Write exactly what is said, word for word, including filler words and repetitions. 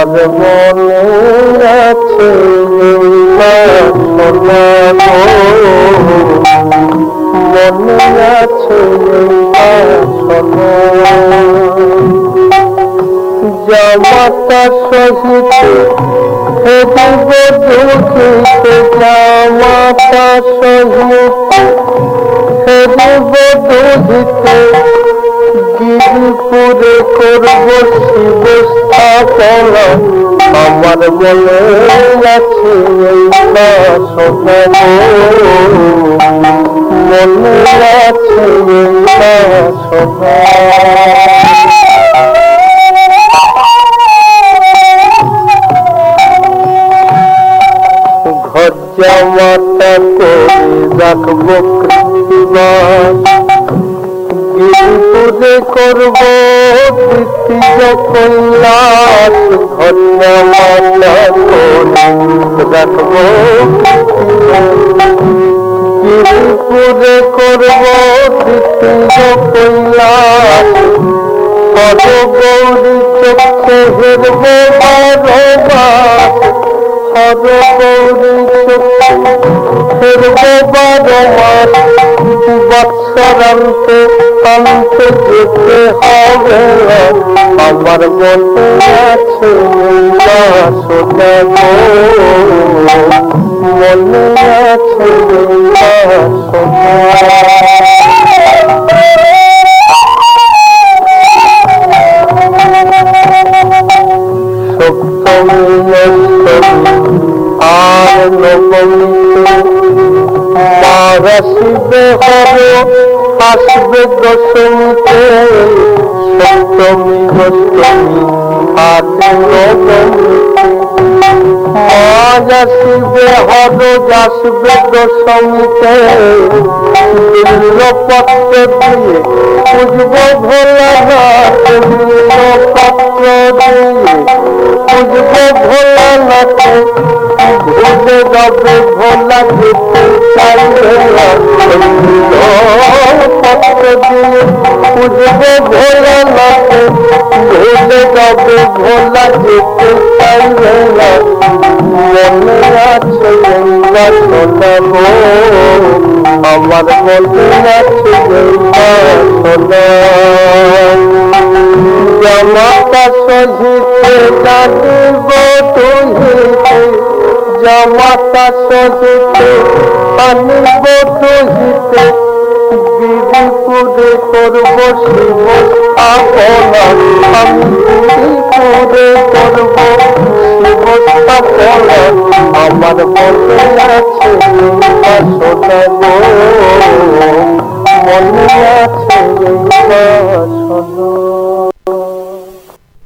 মনে আছে মনে আছে জামাতা সহিত হেদিব দুঃখিতে জামাতা সহিত হেদিব দুঃখিতে গিরিপুরে করব শিব স্থাপনা আমার মনে আছে এই বাসনা মনে আছে এই বাসনা ঘর জামাতা করে রাখবো কৃত্তিবাস গিরিপুরে করব দ্বিতীয় কৈলাস ঘর জামাতা করে রাখবো গিরিপুরে করব দ্বিতীয় কৈলাস হর গৌরী চক্ষে হেরব বারবার হর গৌরী চক্ষে হেরব বারবার বৎসরান্তে আনতে যেতে হবে আমার মনে আছে বাসনা মনে আছে বাসনা সপ্তমী অষ্টমী আর নবমীতে মা আসিবে হর আসবে দশমীতে সপ্তমী অষ্টমী আর নবমীতে মা আসিবে হর আসবে দশমীতে বিল্লপত্র দিয়ে পুজব ভোলানাথ বিল্লপত্র দিয়ে পুজব ভোলানাথ ভুলে যাবে ভোলা যেতে চাইবে বিল্লপত্র দিয়ে পুজব ভোলানাথ ভুলে যাবে ভোলা যেতে চাইবে মনে আছে বাসনা আমার মনে আছে বাসনা জামাতা সহিতে জানিব তুহিতে জামাতা সহিতে আনিব তুহিতে গিরিপুরে করব শিব স্থাপনা আমি গিরিপুরে করব শিব স্থাপনা আমার মনে আছে